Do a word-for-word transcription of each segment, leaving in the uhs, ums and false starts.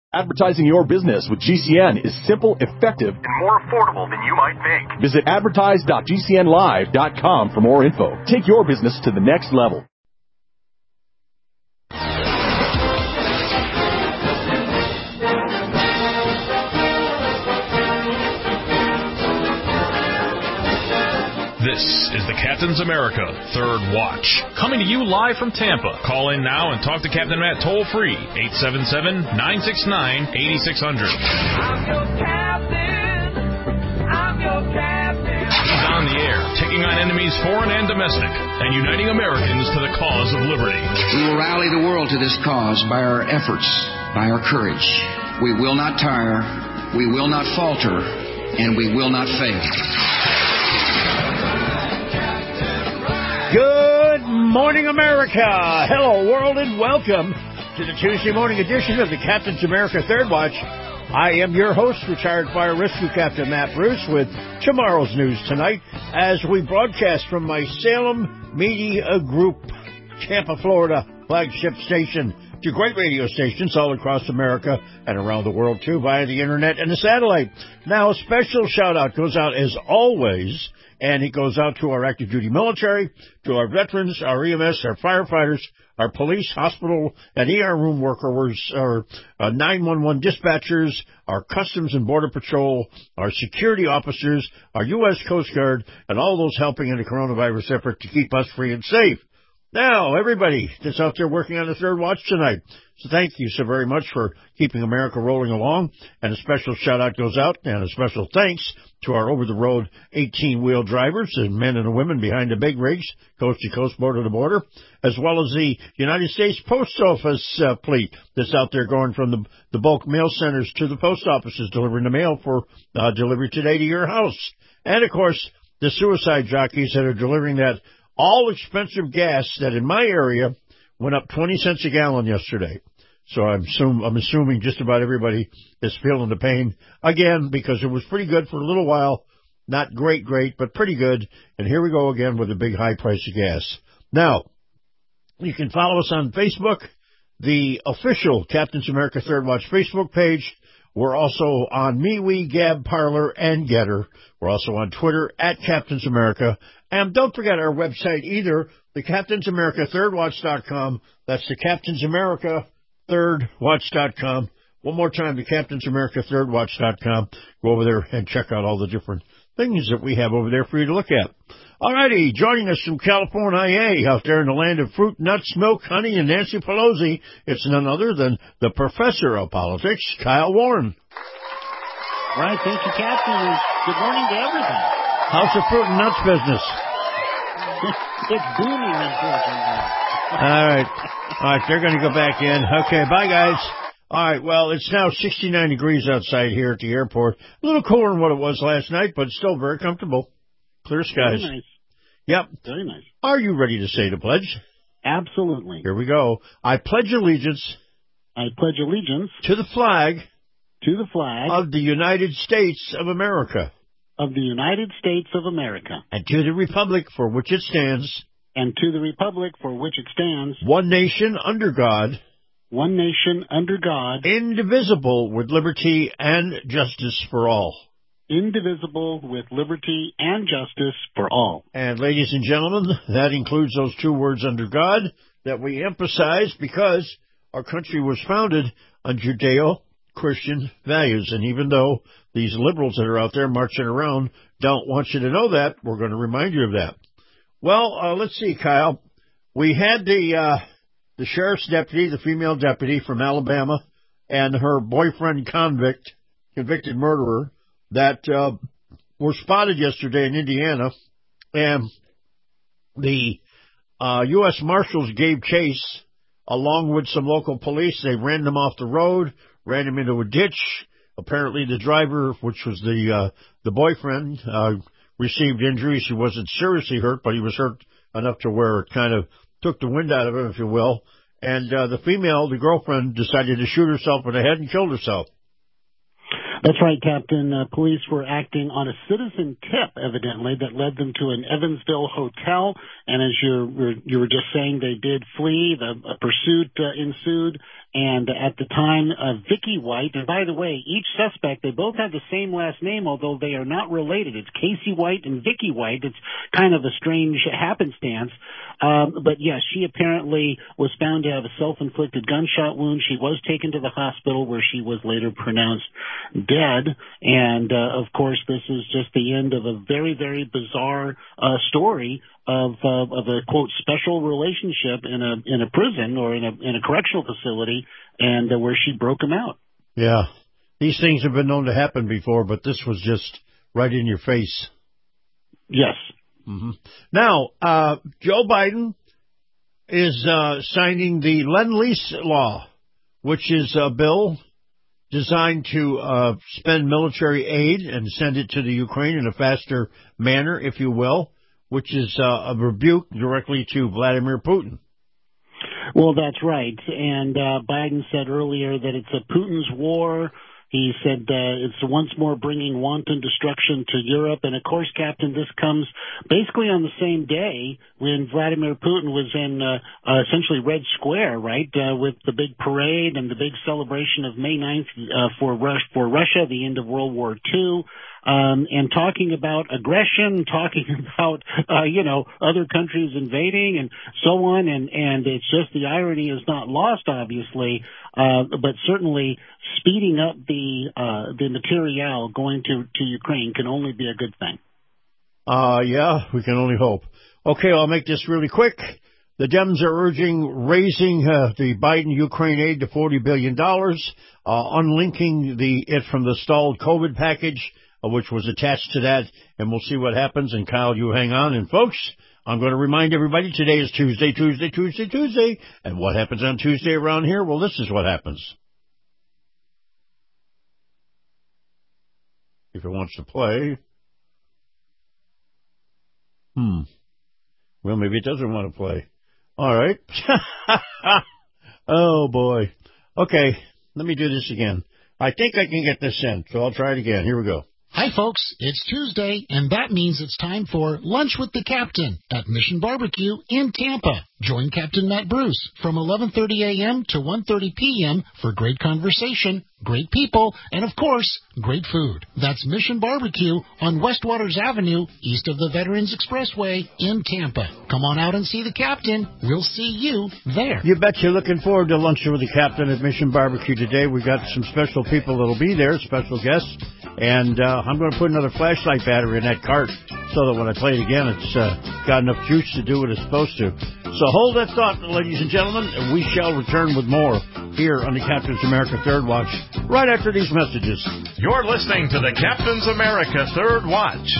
Advertising your business with G C N is simple, effective, and more affordable than you might think. Visit advertise dot g c n live dot com for more info. Take your business to the next level. This is the Captain's America Third Watch, coming to you live from Tampa. Call in now and talk to Captain Matt toll-free, eight seven seven, nine six nine, eight six zero zero. I'm your captain. I'm your captain. He's on the air, taking on enemies foreign and domestic, and uniting Americans to the cause of liberty. We will rally the world to this cause by our efforts, by our courage. We will not tire, we will not falter, and we will not fail. Good morning, America. Hello, world, and welcome to the Tuesday morning edition of the Captain's America Third Watch. I am your host, retired fire rescue captain Matt Bruce, with tomorrow's news tonight as we broadcast from my Salem Media Group, Tampa, Florida flagship station, to great radio stations all across America and around the world, too, via the internet and the satellite. Now, a special shout-out goes out, as always, and it goes out to our active duty military, to our veterans, our E M S, our firefighters, our police, hospital, and E R room workers, our uh, nine one one dispatchers, our Customs and Border Patrol, our security officers, our U S Coast Guard, and all those helping in the coronavirus effort to keep us free and safe. Now, everybody that's out there working on the Third Watch tonight, so thank you so very much for keeping America rolling along. And a special shout-out goes out, and a special thanks to our over-the-road eighteen-wheel drivers and men and women behind the big rigs, coast to coast, border to border, as well as the United States Post Office uh, fleet that's out there going from the, the bulk mail centers to the post offices, delivering the mail for uh, delivery today to your house. And, of course, the suicide jockeys that are delivering that all-expensive gas that in my area went up twenty cents a gallon yesterday. So I'm, assume, I'm assuming just about everybody is feeling the pain again, because it was pretty good for a little while. Not great, great, but pretty good. And here we go again with a big high price of gas. Now, you can follow us on Facebook, the official Captain's America Third Watch Facebook page. We're also on MeWe, Gab, Parler, and Getter. We're also on Twitter at Captain's America. And don't forget our website either, the Captain's America Third Watch dot com. That's the Captain's America Third Watch dot com. One more time, the Captain's America Third Watch dot com. Go over there and check out all the different things that we have over there for you to look at. All righty, joining us from California, out there in the land of fruit, nuts, milk, honey, and Nancy Pelosi, it's none other than the professor of politics, Kyle Warren. Right, thank you, Captain. Good morning to everyone. How's the fruit and nuts business? It's booming, unfortunately. All right. All right, they're going to go back in. Okay, bye, guys. All right, well, it's now sixty-nine degrees outside here at the airport. A little cooler than what it was last night, but still very comfortable. Clear skies. Very nice. Yep. Very nice. Are you ready to say the pledge? Absolutely. Here we go. I pledge allegiance. I pledge allegiance. To the flag. To the flag. Of the United States of America. Of the United States of America. And to the republic for which it stands. And to the republic for which it stands. One nation under God. One nation under God. Indivisible with liberty and justice for all. Indivisible with liberty and justice for all. And ladies and gentlemen, that includes those two words, under God, that we emphasize because our country was founded on Judeo-Christian values. And even though these liberals that are out there marching around don't want you to know that, we're going to remind you of that. Well, uh, let's see, Kyle. We had the uh, the sheriff's deputy, the female deputy from Alabama, and her boyfriend convict, convicted murderer, that uh, were spotted yesterday in Indiana, and the uh, U S Marshals gave chase along with some local police. They ran them off the road, ran them into a ditch. Apparently the driver, which was the uh, the boyfriend, uh, received injuries. He wasn't seriously hurt, but he was hurt enough to where it kind of took the wind out of him, if you will. And uh, the female, the girlfriend, decided to shoot herself in the head and killed herself. That's right, Captain. Uh, police were acting on a citizen tip, evidently, that led them to an Evansville hotel. And as you were, you were just saying, they did flee. The a pursuit uh, ensued. And at the time, uh, Vicky White, and by the way, each suspect, they both have the same last name, although they are not related. It's Casey White and Vicky White. It's kind of a strange happenstance. Um, but yes, she apparently was found to have a self-inflicted gunshot wound. She was taken to the hospital where she was later pronounced dead. And, uh, of course, this is just the end of a very, very bizarre uh, story of uh, of a quote special relationship in a in a prison or in a in a correctional facility, and uh, where she broke him out. Yeah, these things have been known to happen before, but this was just right in your face. Yes. Mm-hmm. Now, uh, Joe Biden is uh, signing the Lend-Lease law, which is a bill designed to uh, spend military aid and send it to the Ukraine in a faster manner, if you will, which is uh, a rebuke directly to Vladimir Putin. Well, that's right. And uh, Biden said earlier that it's a Putin's war. He said uh, it's once more bringing wanton destruction to Europe. And, of course, Captain, this comes basically on the same day when Vladimir Putin was in uh, uh, essentially Red Square, right, uh, with the big parade and the big celebration of May ninth uh, for, Rus- for Russia, the end of World War Two. Um, and talking about aggression, talking about, uh, you know, other countries invading and so on. And, and it's just the irony is not lost, obviously, uh, but certainly speeding up the, uh, the material going to, to Ukraine can only be a good thing. Uh, yeah, we can only hope. Okay, I'll make this really quick. The Dems are urging raising uh, the Biden Ukraine aid to forty billion dollars, uh, unlinking the it from the stalled COVID package, uh, which was attached to that, and we'll see what happens. And Kyle, you hang on. And folks, I'm going to remind everybody today is Tuesday, Tuesday, Tuesday, Tuesday. And what happens on Tuesday around here? Well, this is what happens. If it wants to play. Hmm. Well, maybe it doesn't want to play. All right. Oh, boy. Okay, let me do this again. I think I can get this in, so I'll try it again. Here we go. Hi, folks. It's Tuesday, and that means it's time for Lunch with the Captain at Mission Barbecue in Tampa. Join Captain Matt Bruce from eleven thirty a.m. to one thirty p.m. for great conversation, great people, and, of course, great food. That's Mission Barbecue on West Waters Avenue, east of the Veterans Expressway in Tampa. Come on out and see the Captain. We'll see you there. You bet you're looking forward to lunching with the Captain at Mission Barbecue today. We've got some special people that'll be there, special guests, and uh, I'm going to put another flashlight battery in that cart so that when I play it again, it's uh, got enough juice to do what it's supposed to. So hold that thought, ladies and gentlemen, and we shall return with more here on the Captain's America Third Watch right after these messages. You're listening to the Captain's America Third Watch.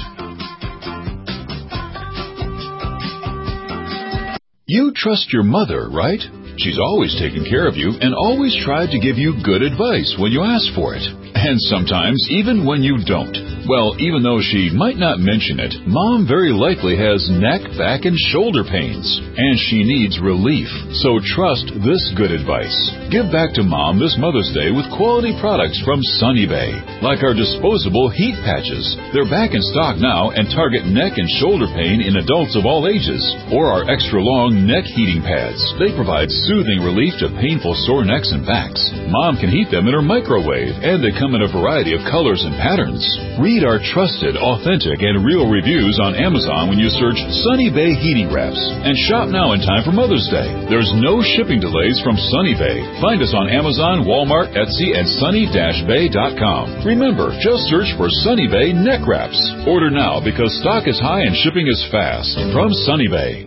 You trust your mother, right? She's always taken care of you and always tried to give you good advice when you ask for it. And sometimes even when you don't. Well, even though she might not mention it, Mom very likely has neck, back, and shoulder pains. And she needs relief. So trust this good advice. Give back to Mom this Mother's Day with quality products from Sunny Bay. Like our disposable heat patches. They're back in stock now and target neck and shoulder pain in adults of all ages. Or our extra long neck heating pads. They provide soothing relief to painful sore necks and backs. Mom can heat them in her microwave, and they come in a variety of colors and patterns. Read our trusted, authentic, and real reviews on Amazon when you search Sunny Bay Heating Wraps. And shop now in time for Mother's Day. There's no shipping delays from Sunny Bay. Find us on Amazon, Walmart, Etsy, and sunny dash bay dot com. Remember, just search for Sunny Bay Neck Wraps. Order now because stock is high and shipping is fast. From Sunny Bay.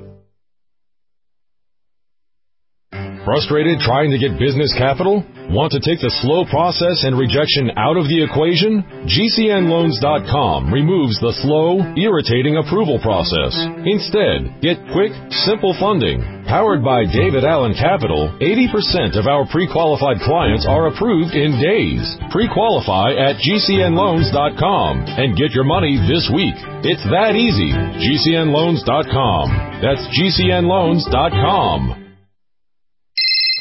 Frustrated trying to get business capital? Want to take the slow process and rejection out of the equation? G C N loans dot com removes the slow, irritating approval process. Instead, get quick, simple funding. Powered by David Allen Capital, eighty percent of our pre-qualified clients are approved in days. Pre-qualify at G C N loans dot com and get your money this week. It's that easy. G C N loans dot com. That's G C N loans dot com.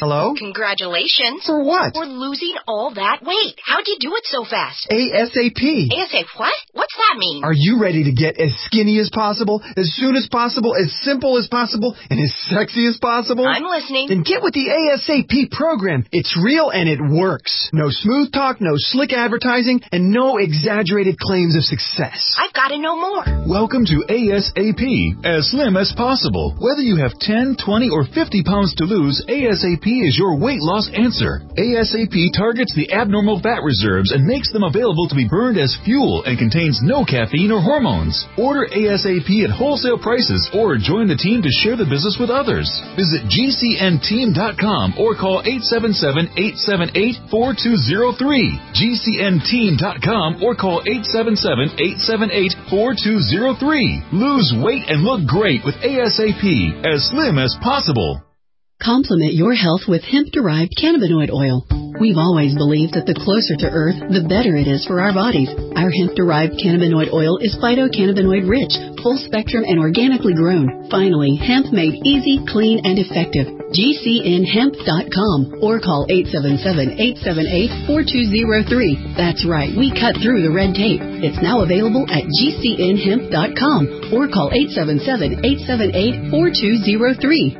Hello? Congratulations. For what? For losing all that weight. How'd you do it so fast? ASAP. ASAP what? What's that mean? Are you ready to get as skinny as possible, as soon as possible, as simple as possible, and as sexy as possible? I'm listening. Then get with the ASAP program. It's real and it works. No smooth talk, no slick advertising, and no exaggerated claims of success. I've got to know more. Welcome to ASAP, as slim as possible. Whether you have ten, twenty, or fifty pounds to lose, ASAP is your weight loss answer. ASAP targets the abnormal fat reserves and makes them available to be burned as fuel and contains no caffeine or hormones. Order ASAP at wholesale prices or join the team to share the business with others. Visit G C N team dot com or call eight seven seven, eight seven eight, four two zero three. G C N team dot com or call eight seven seven, eight seven eight, four two zero three. Lose weight and look great with ASAP, as slim as possible. Complement your health with hemp-derived cannabinoid oil. We've always believed that the closer to Earth, the better it is for our bodies. Our hemp-derived cannabinoid oil is phytocannabinoid-rich, full-spectrum, and organically grown. Finally, hemp made easy, clean, and effective. G C N hemp dot com or call eight seven seven, eight seven eight, four two zero three. That's right, we cut through the red tape. It's now available at G C N hemp dot com or call eight seven seven, eight seven eight, four two zero three.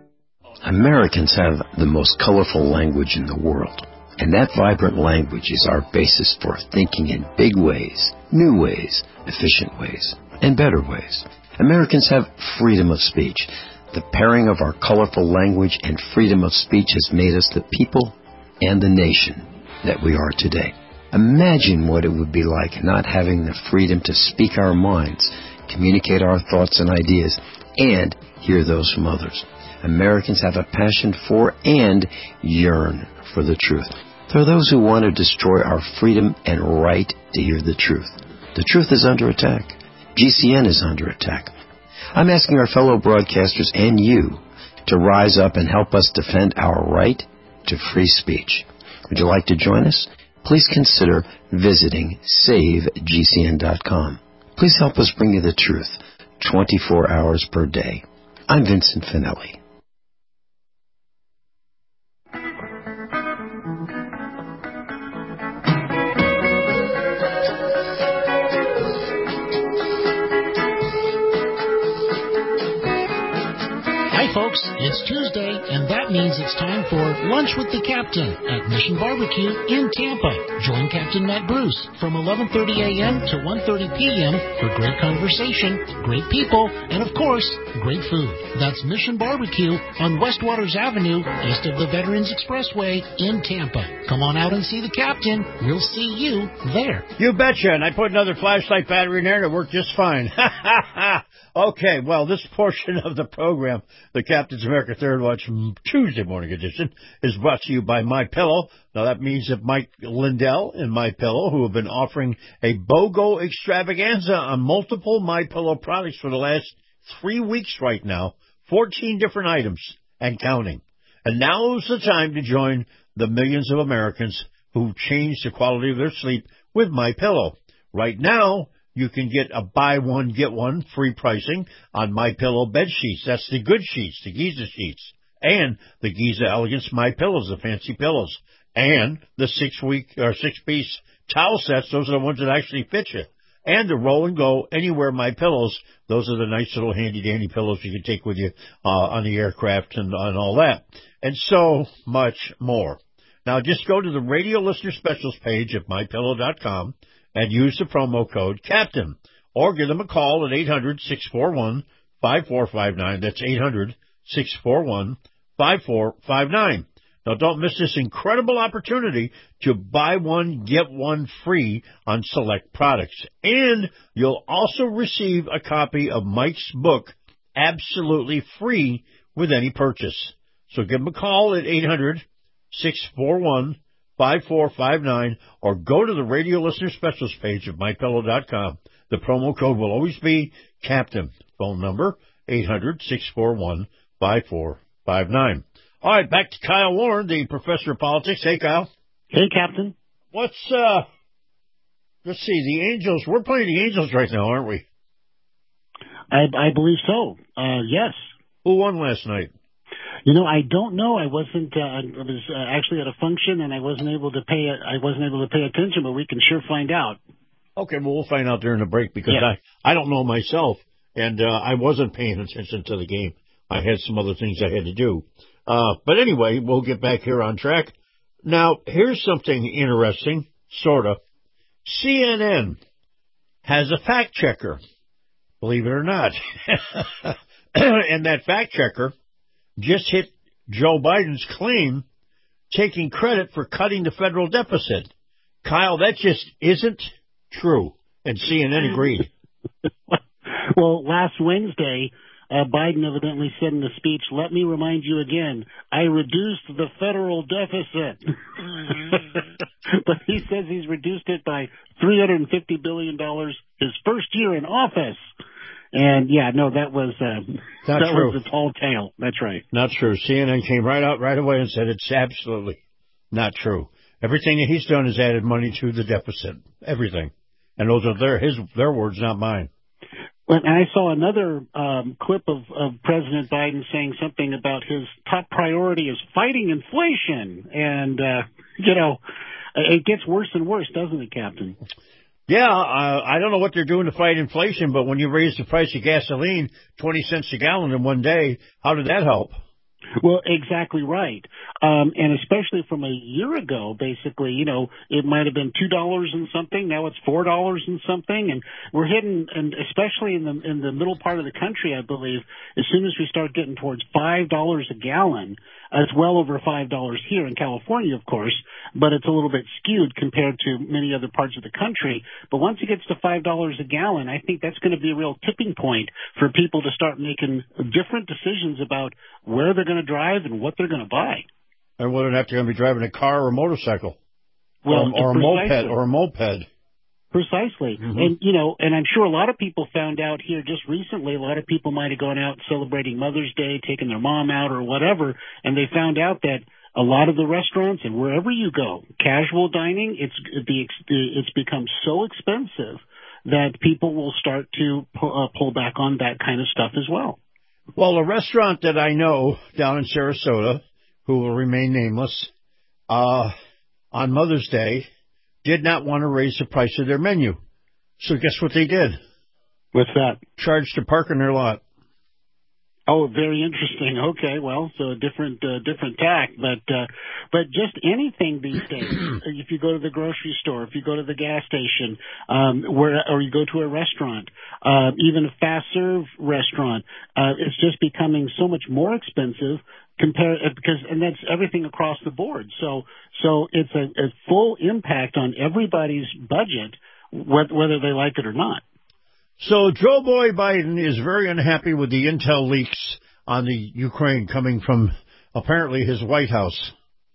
Americans have the most colorful language in the world, and that vibrant language is our basis for thinking in big ways, new ways, efficient ways, and better ways. Americans have freedom of speech. The pairing of our colorful language and freedom of speech has made us the people and the nation that we are today. Imagine what it would be like not having the freedom to speak our minds, communicate our thoughts and ideas, and hear those from others. Americans have a passion for and yearn for the truth. There are those who want to destroy our freedom and right to hear the truth. The truth is under attack. G C N is under attack. I'm asking our fellow broadcasters and you to rise up and help us defend our right to free speech. Would you like to join us? Please consider visiting save G C N dot com. Please help us bring you the truth twenty-four hours per day. I'm Vincent Finelli. Hi, folks. It's Tuesday, and that means it's time for Lunch with the Captain at Mission Barbecue in Tampa. Join Captain Matt Bruce from eleven thirty a.m. to one thirty p.m. for great conversation, great people, and, of course, great food. That's Mission Barbecue on West Waters Avenue, east of the Veterans Expressway in Tampa. Come on out and see the Captain. We'll see you there. You betcha, and I put another flashlight battery in there and it worked just fine. Okay, well, this portion of the program, the Captain's America Third Watch Tuesday Morning Edition, is brought to you by MyPillow. Now, that means that Mike Lindell and MyPillow, who have been offering a BOGO extravaganza on multiple MyPillow products for the last three weeks right now, fourteen different items and counting. And now's the time to join the millions of Americans who changed the quality of their sleep with MyPillow. Right now, you can get a buy one, get one free pricing on MyPillow bed sheets. That's the good sheets, the Giza sheets, and the Giza Elegance MyPillows, the fancy pillows, and the six-week or six-piece towel sets. Those are the ones that actually fit you. And the Roll and Go Anywhere MyPillows. Those are the nice little handy-dandy pillows you can take with you uh, on the aircraft and, and all that. And so much more. Now, just go to the radio listener specials page at my pillow dot com and use the promo code CAPTAIN, or give them a call at eight hundred, six four one, five four five nine. That's eight hundred, six four one, five four five nine. Now, don't miss this incredible opportunity to buy one, get one free on select products. And you'll also receive a copy of Mike's book absolutely free with any purchase. So give them a call at eight hundred, six four one, five four five nine, or go to the radio listener specials page of my pillow dot com. The promo code will always be CAPTAIN. Phone number eight hundred, six four one, five four five nine. All right, back to Kyle Warren, the professor of politics. Hey, Kyle. Hey, Captain. What's, uh, let's see, the Angels. We're playing the Angels right now, aren't we? I, I believe so. Uh, yes. Who won last night? You know, I don't know. I wasn't. Uh, I was uh, actually at a function, and I wasn't able to pay. I wasn't able to pay attention, but we can sure find out. Okay, well, we'll find out during the break because Yeah. I I don't know myself, and uh, I wasn't paying attention to the game. I had some other things I had to do. Uh, but anyway, we'll get back here on track. Now, here's something interesting, sort of. C N N has a fact checker, believe it or not. And that fact checker just hit Joe Biden's claim, taking credit for cutting the federal deficit. Kyle, that just isn't true. And C N N agreed. Well, last Wednesday, uh, Biden evidently said in the speech, "Let me remind you again, I reduced the federal deficit." But he says he's reduced it by three hundred fifty billion dollars his first year in office. And, yeah, no, that was uh, Not that true. was a tall tale. That's right. Not true. C N N came right out right away and said it's absolutely not true. Everything that he's done is added money to the deficit. Everything. And those are their his their words, not mine. Well, and I saw another um, clip of, of President Biden saying something about his top priority is fighting inflation. And, uh, you know, it gets worse and worse, doesn't it, Captain? Yeah, uh, I don't know what they're doing to fight inflation, but when you raise the price of gasoline twenty cents a gallon in one day, how did that help? Well, exactly right. Um, and especially from a year ago, basically, you know, it might have been two dollars and something. Now it's four dollars and something. And we're hitting, and especially in the, in the middle part of the country, I believe, as soon as we start getting towards five dollars a gallon, it's well over five dollars here in California, of course, but it's a little bit skewed compared to many other parts of the country. But once it gets to five dollars a gallon, I think that's going to be a real tipping point for people to start making different decisions about where they're going to drive and what they're going to buy. And whether or not they're going to be driving a car or a motorcycle. Well, or, or a precisely. moped or a moped. Precisely. Mm-hmm. And, you know, and I'm sure a lot of people found out here just recently, a lot of people might have gone out celebrating Mother's Day, taking their mom out or whatever, and they found out that a lot of the restaurants and wherever you go, casual dining, it's the it's become so expensive that people will start to pull, uh, pull back on that kind of stuff as well. Well, a restaurant that I know down in Sarasota, who will remain nameless, uh, on Mother's Day, did not want to raise the price of their menu. So guess what they did? What's that? Charged to park in their lot. Oh, very interesting. Okay, well, so a different uh, different tack, but uh, but just anything these days. If you go to the grocery store, if you go to the gas station, um, where or you go to a restaurant, uh, even a fast serve restaurant, uh, it's just becoming so much more expensive. Compare because and that's everything across the board. So so it's a, a full impact on everybody's budget, whether they like it or not. So Joe Boy Biden is very unhappy with the intel leaks on the Ukraine coming from apparently his White House.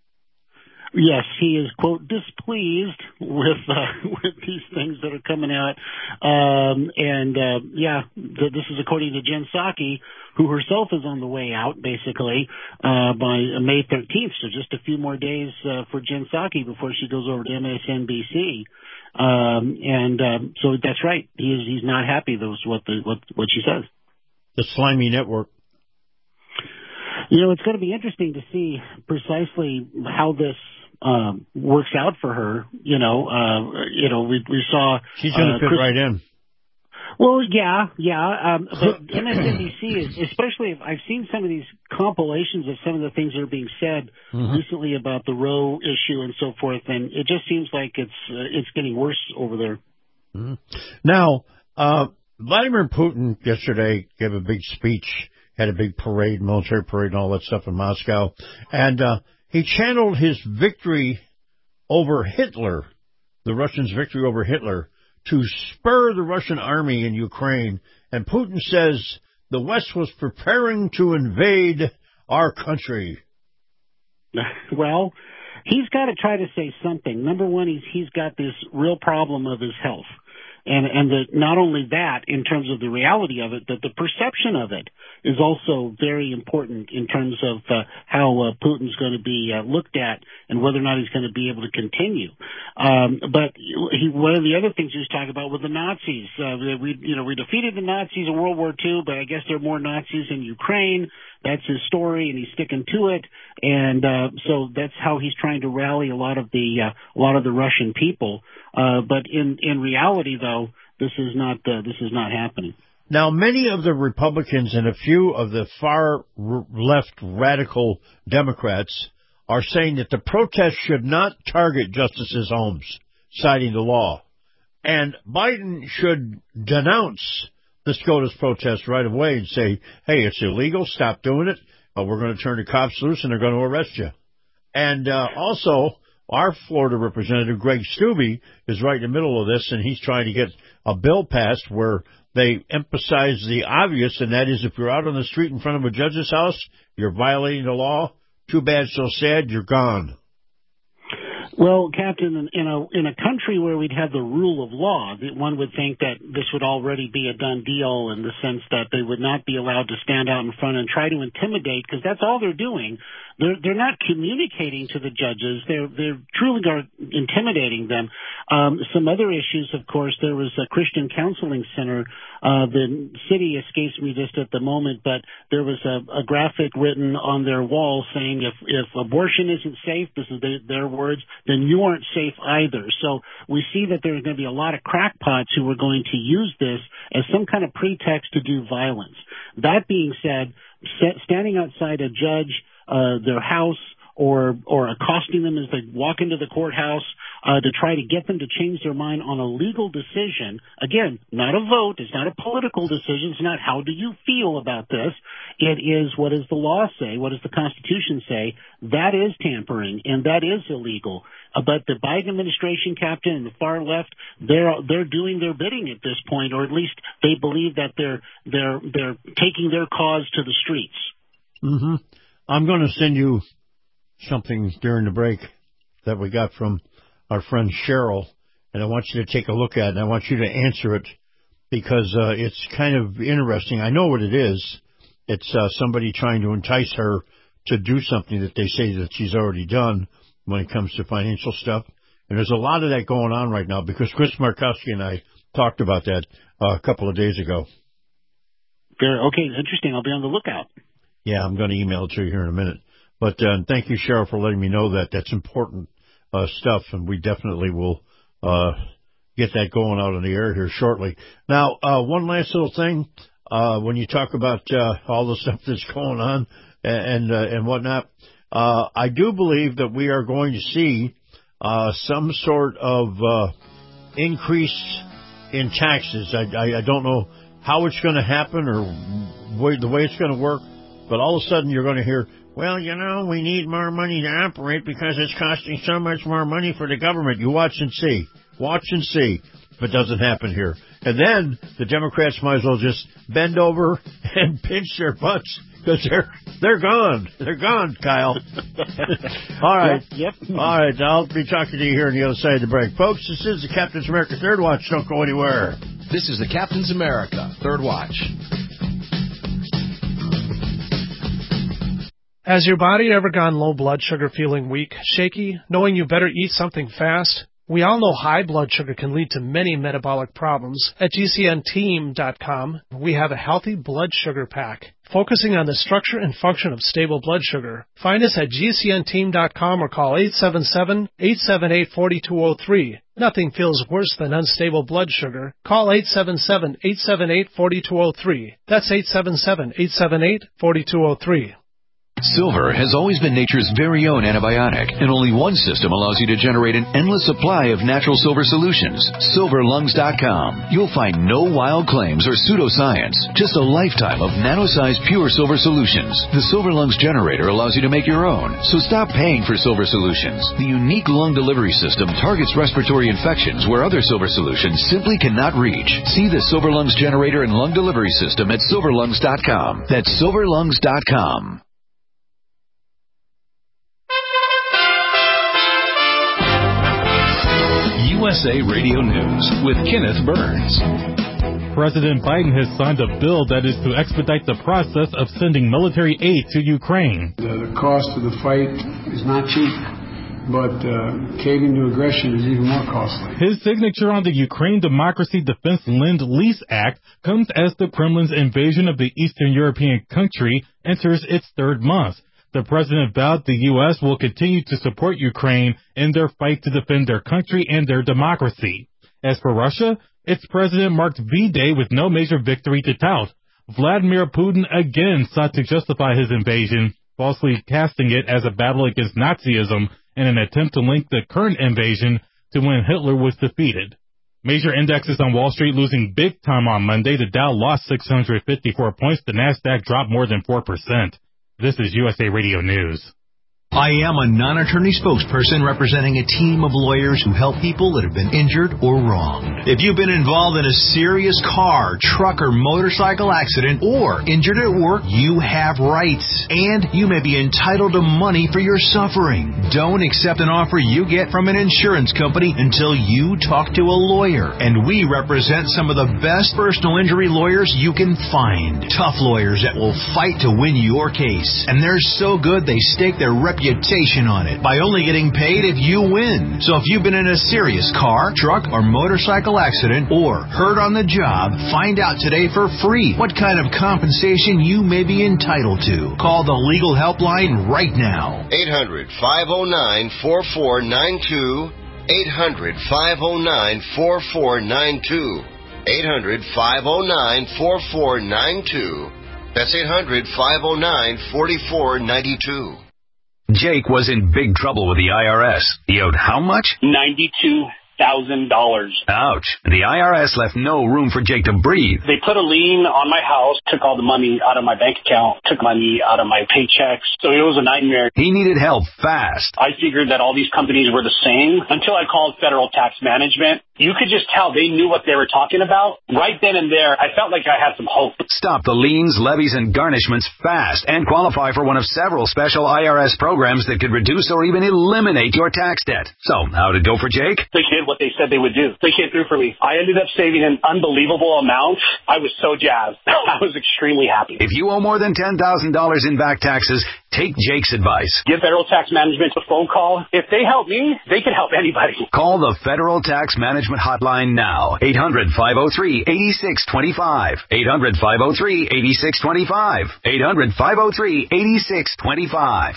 Yes, he is, quote, displeased with uh, with these things that are coming out. Um, and, uh, yeah, th- this is according to Jen Psaki, who herself is on the way out, basically, uh, by May thirteenth. So just a few more days uh, for Jen Psaki before she goes over to M S N B C. Um, and um, so that's right. He is, he's not happy. Those what the what what she says. The slimy network. You know, it's going to be interesting to see precisely how this um, works out for her. You know, uh, you know, we we saw she's going to uh, fit Chris, right in. Well, yeah, yeah, um, but M S N B C is, especially if I've seen some of these compilations of some of the things that are being said mm-hmm. recently about the Roe issue and so forth, and it just seems like it's uh, it's getting worse over there. Mm-hmm. Now, uh, Vladimir Putin yesterday gave a big speech, had a big parade, military parade, and all that stuff in Moscow, and uh, he channeled his victory over Hitler, the Russians' victory over Hitler, to spur the Russian army in Ukraine. And Putin says the West was preparing to invade our country. Well, he's got to try to say something. Number one, he's he's got this real problem of his health. And and the, not only that, in terms of the reality of it, but the perception of it is also very important in terms of uh, how uh, Putin's going to be uh, looked at and whether or not he's going to be able to continue. Um, but he, one of the other things he was talking about were the Nazis. Uh, we you know we defeated the Nazis in World War Two, but I guess there are more Nazis in Ukraine. that's his story, and he's sticking to it. And uh, so that's how he's trying to rally a lot of the uh, a lot of the Russian people. Uh, but in in reality, though, this is not uh, this is not happening. Now, many of the Republicans and a few of the far left radical Democrats are saying that the protests should not target justices' homes, citing the law. And Biden should denounce the SCOTUS protest right away and say, hey, it's illegal, stop doing it, uh, we're going to turn the cops loose and they're going to arrest you. And uh, also, our Florida representative, Greg Steube, is right in the middle of this, and he's trying to get a bill passed where they emphasize the obvious, and that is if you're out on the street in front of a judge's house, you're violating the law. Too bad, so sad, you're gone. Well, Captain, in, in a in a country where we'd have the rule of law, one would think that this would already be a done deal in the sense that they would not be allowed to stand out in front and try to intimidate, because that's all they're doing. They're they're not communicating to the judges. They're they're truly are intimidating them. Um, some other issues, of course, there was a Christian Counseling Center. Uh, the city escapes me just at the moment, but there was a, a graphic written on their wall saying if if abortion isn't safe, this is the, their words, then you aren't safe either. So we see that there's going to be a lot of crackpots who are going to use this as some kind of pretext to do violence. That being said, standing outside a judge, uh, their house, or or accosting them as they walk into the courthouse uh, to try to get them to change their mind on a legal decision. Again, not a vote. It's not a political decision. It's not how do you feel about this. It is what does the law say? What does the Constitution say? That is tampering, and that is illegal. Uh, but the Biden administration, Captain, and the far left, they're they're doing their bidding at this point, or at least they believe that they're they're they're taking their cause to the streets. Mm-hmm. I'm going to send you something during the break that we got from our friend Cheryl, and I want you to take a look at it, and I want you to answer it because uh, it's kind of interesting. I know what it is. It's uh, somebody trying to entice her to do something that they say that she's already done when it comes to financial stuff. And there's a lot of that going on right now because Chris Markowski and I talked about that uh, a couple of days ago. Very, okay, interesting. I'll be on the lookout. Yeah, I'm going to email it to you here in a minute. But uh, thank you, Cheryl, for letting me know that. That's important uh, stuff, and we definitely will uh, get that going out on the air here shortly. Now, uh, one last little thing. Uh, when you talk about uh, all the stuff that's going on and and, uh, and whatnot, uh, I do believe that we are going to see uh, some sort of uh, increase in taxes. I, I, I don't know how it's going to happen or way, the way it's going to work, but all of a sudden you're going to hear, well, you know, we need more money to operate because it's costing so much more money for the government. You watch and see. Watch and see if it doesn't happen here. And then the Democrats might as well just bend over and pinch their butts because they're, they're gone. They're gone, Kyle. All right. Yep, yep. All right. I'll be talking to you here on the other side of the break. Folks, this is the Captain's America Third Watch. Don't go anywhere. This is the Captain's America Third Watch. Has your body ever gone low blood sugar, feeling weak, shaky, knowing you better eat something fast? We all know high blood sugar can lead to many metabolic problems. At G C N team dot com, we have a healthy blood sugar pack, focusing on the structure and function of stable blood sugar. Find us at G C N team dot com or call eight seven seven, eight seven eight, four two zero three. Nothing feels worse than unstable blood sugar. Call eight seven seven, eight seven eight, four two zero three. That's eight seven seven, eight seven eight, four two zero three. Silver has always been nature's very own antibiotic, and only one system allows you to generate an endless supply of natural silver solutions. silver lungs dot com. You'll find no wild claims or pseudoscience, just a lifetime of nano-sized pure silver solutions. The Silver Lungs generator allows you to make your own, so stop paying for silver solutions. The unique lung delivery system targets respiratory infections where other silver solutions simply cannot reach. See the Silver Lungs generator and lung delivery system at silver lungs dot com. That's silver lungs dot com. U S A Radio News with Kenneth Burns. President Biden has signed a bill that is to expedite the process of sending military aid to Ukraine. The, the cost of the fight is not cheap. but uh, caving to aggression is even more costly. His signature on the Ukraine Democracy Defense Lend-Lease Act comes as the Kremlin's invasion of the Eastern European country enters its third month. The president vowed the U S will continue to support Ukraine in their fight to defend their country and their democracy. As for Russia, its president marked V-Day with no major victory to tout. Vladimir Putin again sought to justify his invasion, falsely casting it as a battle against Nazism in an attempt to link the current invasion to when Hitler was defeated. Major indexes on Wall Street losing big time on Monday. The Dow lost six hundred fifty-four points. The Nasdaq dropped more than four percent. This is U S A Radio News. I am a non-attorney spokesperson representing a team of lawyers who help people that have been injured or wronged. If you've been involved in a serious car, truck, or motorcycle accident or injured at work, you have rights, and you may be entitled to money for your suffering. Don't accept an offer you get from an insurance company until you talk to a lawyer, and we represent some of the best personal injury lawyers you can find. Tough lawyers that will fight to win your case, and they're so good they stake their reputation reputation on it by only getting paid if you win. So if you've been in a serious car, truck, or motorcycle accident or hurt on the job, find out today for free what kind of compensation you may be entitled to. Call the legal helpline right now. eight hundred, five oh nine, four four nine two. eight hundred, five oh nine, four four nine two. eight hundred, five oh nine, four four nine two. That's eight hundred, five oh nine, four four nine two. Jake was in big trouble with the I R S. He owed how much? ninety-two thousand dollars. Ouch. The I R S left no room for Jake to breathe. They put a lien on my house, took all the money out of my bank account, took money out of my paychecks. So it was a nightmare. He needed help fast. I figured that all these companies were the same until I called Federal Tax Management. You could just tell they knew what they were talking about. Right then and there, I felt like I had some hope. Stop the liens, levies, and garnishments fast and qualify for one of several special I R S programs that could reduce or even eliminate your tax debt. So, how'd it go for Jake? They did what they said they would do. They came through for me. I ended up saving an unbelievable amount. I was so jazzed. I was extremely happy. If you owe more than ten thousand dollars in back taxes, take Jake's advice. Give Federal Tax Management a phone call. If they help me, they can help anybody. Call the Federal Tax Management Hotline now. eight hundred, five oh three, eight six two five. eight hundred, five oh three, eight six two five. eight hundred, five oh three, eight six two five.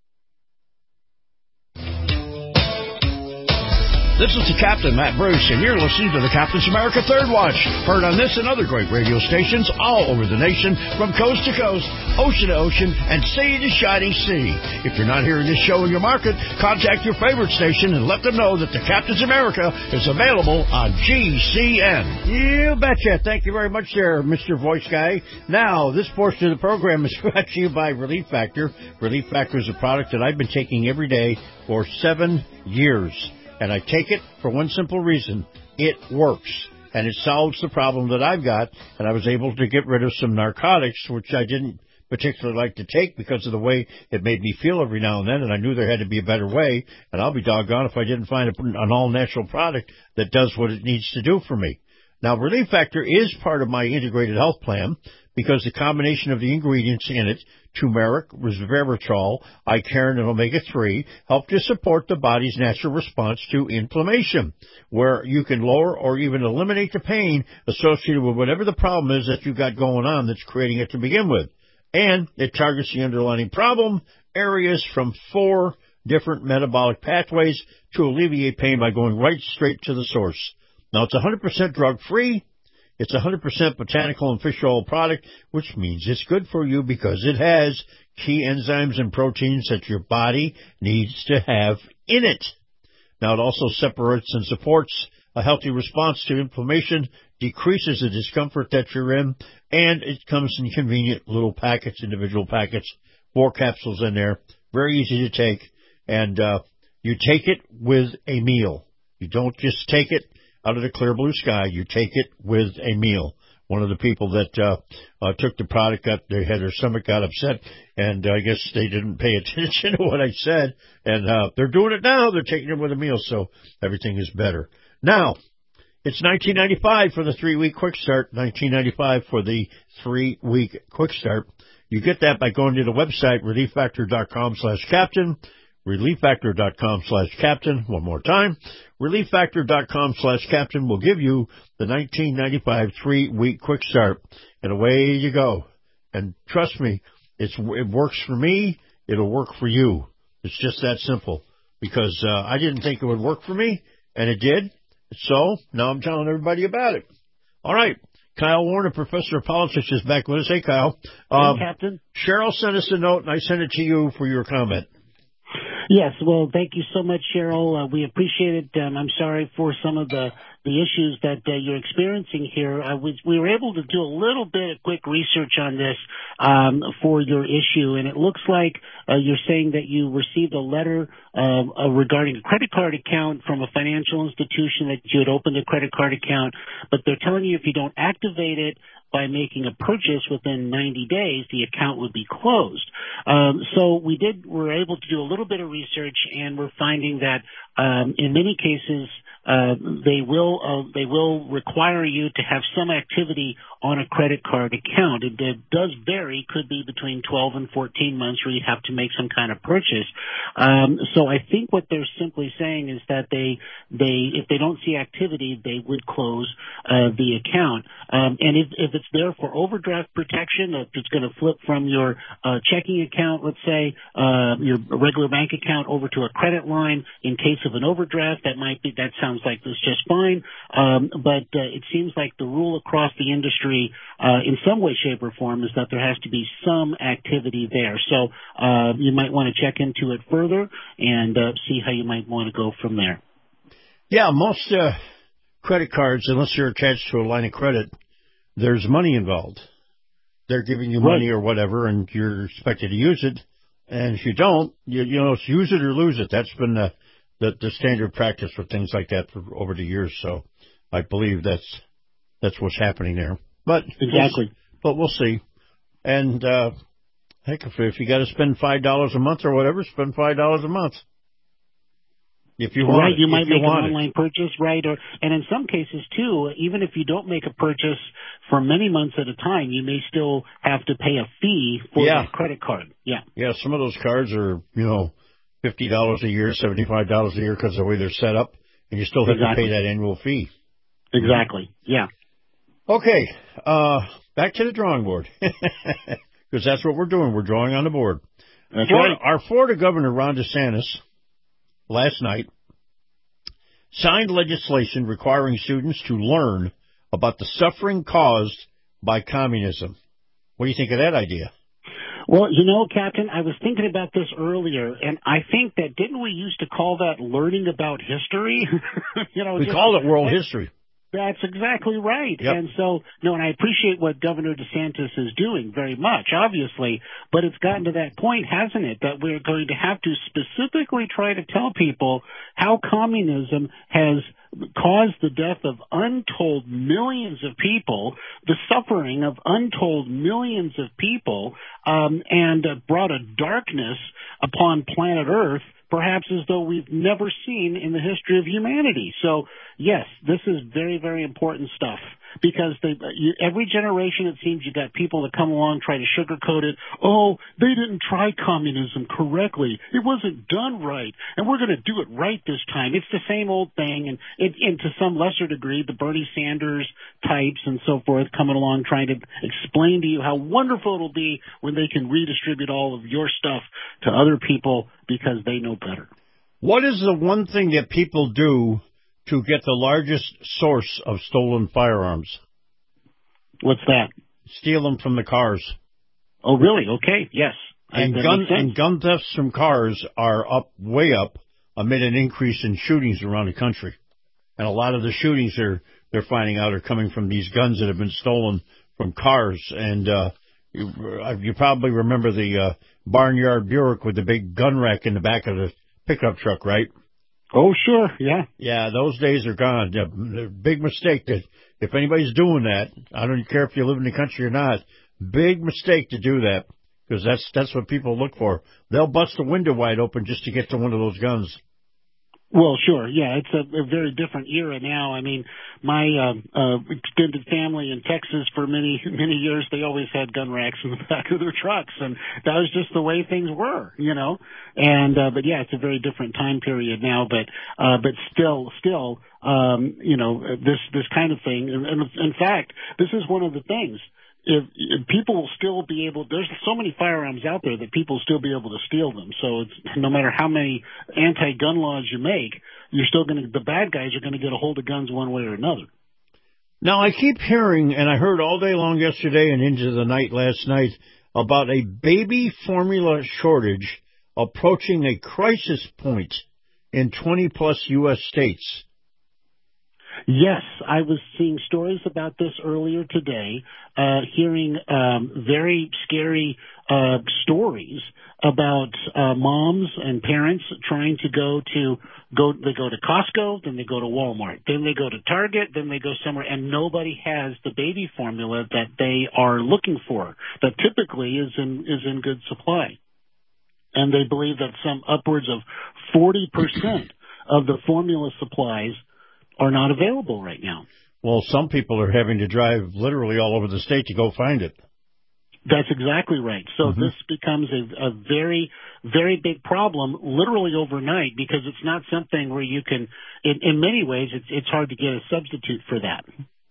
This is the Captain, Matt Bruce, and you're listening to the Captain's America Third Watch. Heard on this and other great radio stations all over the nation, from coast to coast, ocean to ocean, and sea to shining sea. If you're not hearing this show in your market, contact your favorite station and let them know that the Captain's America is available on G C N. You betcha. Thank you very much there, Mister Voice Guy. Now, this portion of the program is brought to you by Relief Factor. Relief Factor is a product that I've been taking every day for seven years. And I take it for one simple reason. It works. And it solves the problem that I've got. And I was able to get rid of some narcotics, which I didn't particularly like to take because of the way it made me feel every now and then. And I knew there had to be a better way. And I'll be doggone if I didn't find an all-natural product that does what it needs to do for me. Now, Relief Factor is part of my integrated health plan because the combination of the ingredients in it, turmeric, resveratrol, Icarin, and omega three, help to support the body's natural response to inflammation, where you can lower or even eliminate the pain associated with whatever the problem is that you've got going on that's creating it to begin with. And it targets the underlying problem areas from four different metabolic pathways to alleviate pain by going right straight to the source. Now, it's one hundred percent drug-free. It's a one hundred percent botanical and fish oil product, which means it's good for you because it has key enzymes and proteins that your body needs to have in it. Now, it also separates and supports a healthy response to inflammation, decreases the discomfort that you're in, and it comes in convenient little packets, individual packets, four capsules in there, very easy to take, and uh, you take it with a meal. You don't just take it out of the clear blue sky. You take it with a meal. One of the people that uh, uh, took the product, got, they had their stomach got upset, and uh, I guess they didn't pay attention to what I said, and uh, they're doing it now. They're taking it with a meal, so everything is better. Now, it's nineteen ninety-five for the three-week quick start, nineteen ninety-five for the three-week quick start. You get that by going to the website, relief factor dot com slash captain, relieffactor.com slash captain. One more time. relieffactor.com slash captain will give you the nineteen ninety-five three-week quick start. And away you go. And trust me, it's, it works for me. It'll work for you. It's just that simple. Because uh, I didn't think it would work for me, and it did. So now I'm telling everybody about it. All right. Kyle Warner, Professor of Politics, is back with us. Hey, Kyle. Um, hey, Captain. Cheryl sent us a note, and I sent it to you for your comment. Yes, well, thank you so much, Cheryl. Uh, we appreciate it. Um, I'm sorry for some of the, the issues that uh, you're experiencing here. Uh, we, we were able to do a little bit of quick research on this um, for your issue, and it looks like uh, you're saying that you received a letter uh, uh, regarding a credit card account from a financial institution that you had opened a credit card account, but they're telling you if you don't activate it by making a purchase within ninety days, the account would be closed. Um, so we did, we were able to do a little bit of research, and we're finding that um, in many cases uh, they will uh, they will require you to have some activity on a credit card account. It, it does vary; could be between twelve and fourteen months where you have to make some kind of purchase. Um, so I think what they're simply saying is that they they if they don't see activity, they would close uh, the account. Um, and if, if it's there for overdraft protection, if it's going to flip from your uh, checking account, let's say, uh, your regular bank account over to a credit line in case of an overdraft, that might be, that sounds like it's just fine. Um, but uh, it seems like the rule across the industry, uh, in some way, shape, or form, is that there has to be some activity there. So uh, you might want to check into it further and uh, see how you might want to go from there. Yeah, most uh, credit cards, unless you're attached to a line of credit, there's money involved. They're giving you money or whatever, and you're expected to use it. And if you don't, you, you know, it's use it or lose it. That's been the, the, the standard practice for things like that for over the years. So I believe that's that's what's happening there. But exactly. We'll, but we'll see. And uh, heck, if, if you got to spend five dollars a month or whatever, spend five dollars a month. If you want right, it, you might you make an want online it. purchase, right? Or, and in some cases, too, even if you don't make a purchase for many months at a time, you may still have to pay a fee for Yeah. that credit card. Yeah. Yeah, some of those cards are, you know, fifty dollars a year, seventy-five dollars a year because of the way they're set up, and you still have Exactly. to pay that annual fee. Exactly. Yeah. Okay, uh, back to the drawing board, because that's what we're doing. We're drawing on the board. That's Florida, right. Our Florida Governor, Ron DeSantis, last night, signed legislation requiring students to learn about the suffering caused by communism. What do you think of that idea? Well, you know, Captain, I was thinking about this earlier, and I think that, didn't we used to call that learning about history? you know, We just, call it world history. That's exactly right. Yep. And so, no, and I appreciate what Governor DeSantis is doing very much, obviously, but it's gotten to that point, hasn't it, that we're going to have to specifically try to tell people how communism has caused the death of untold millions of people, the suffering of untold millions of people, um, and uh, brought a darkness upon planet Earth perhaps as though we've never seen in the history of humanity. So, yes, this is very, very important stuff because they, you, every generation, it seems, you got people that come along, try to sugarcoat it. Oh, they didn't try communism correctly. It wasn't done right, and we're going to do it right this time. It's the same old thing, and, it, and to some lesser degree, the Bernie Sanders types and so forth coming along trying to explain to you how wonderful it'll be when they can redistribute all of your stuff to other people because they know better. What is the one thing that people do to get the largest source of stolen firearms? What's that? Steal them from the cars. Oh, really? Okay, yes. And That gun makes sense. and gun thefts from cars are up, way up, amid an increase in shootings around the country. And a lot of the shootings they're they're finding out are coming from these guns that have been stolen from cars. And uh, you, you probably remember the uh, Barnyard Buick with the big gun rack in the back of the pickup truck, right? Oh, sure, yeah. Yeah, those days are gone. Yeah, big mistake that if anybody's doing that, I don't care if you live in the country or not, big mistake to do that because that's that's what people look for. They'll bust the window wide open just to get to one of those guns. Well, sure. Yeah, it's a, a very different era now. I mean, my uh, uh, extended family in Texas for many, many years, they always had gun racks in the back of their trucks, and that was just the way things were, you know. And uh, but yeah, it's a very different time period now. But uh, but still, still, um, you know, this this kind of thing. And, and in fact, this is one of the things. If, if people will still be able, there's so many firearms out there that people will still be able to steal them. So it's, no matter how many anti-gun laws you make, you're still going to, the bad guys are going to get a hold of guns one way or another. Now, I keep hearing, and I heard all day long yesterday and into the night last night, about a baby formula shortage approaching a crisis point in twenty plus U S states. Yes, I was seeing stories about this earlier today, uh, hearing um, very scary uh, stories about uh, moms and parents trying to go to go. They go to Costco, then they go to Walmart, then they go to Target, then they go somewhere, and nobody has the baby formula that they are looking for. That typically is in is in good supply, and they believe that some upwards of forty percent of the formula supplies are not available right now. Well, some people are having to drive literally all over the state to go find it. That's exactly right. So mm-hmm. this becomes a, a very, very big problem literally overnight because it's not something where you can, in, in many ways, it's, it's hard to get a substitute for that.